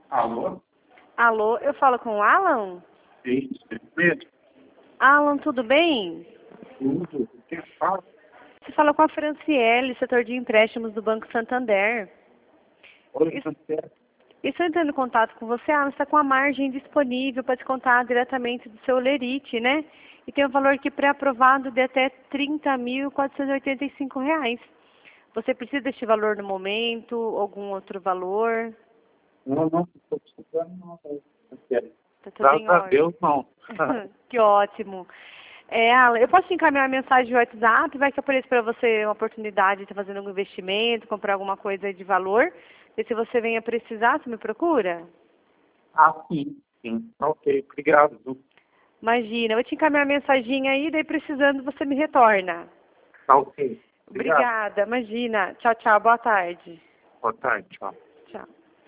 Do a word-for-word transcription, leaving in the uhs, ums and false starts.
Alô? Alô, eu falo com o Alan? Isso, mesmo. Alan, tudo bem? Tudo. O que fala? Você fala com a Franciele, setor de empréstimos do Banco Santander. Oi, Isso- Franciele. E estou entrando em contato com você, Alan, está com a margem disponível para descontar diretamente do seu Lerite, né? E tem um valor aqui pré-aprovado de até trinta mil quatrocentos e oitenta e cinco reais. Você precisa deste valor no momento, algum outro valor? Não, não, estou precisando não, Franciele. Tá tudo em Graças a ordem. Deus, não. Que ótimo. É, Alan, eu posso te encaminhar a mensagem de WhatsApp, vai que apareça para você uma oportunidade de estar fazendo algum investimento, comprar alguma coisa de valor. E se você venha precisar, você me procura? Ah, sim, sim. Ok, obrigado. viu? Imagina, eu vou te encaminhar a mensagem aí, daí precisando você me retorna. Tá ok. Obrigado. Obrigada, imagina. Tchau, tchau, boa tarde. Boa tarde, tchau.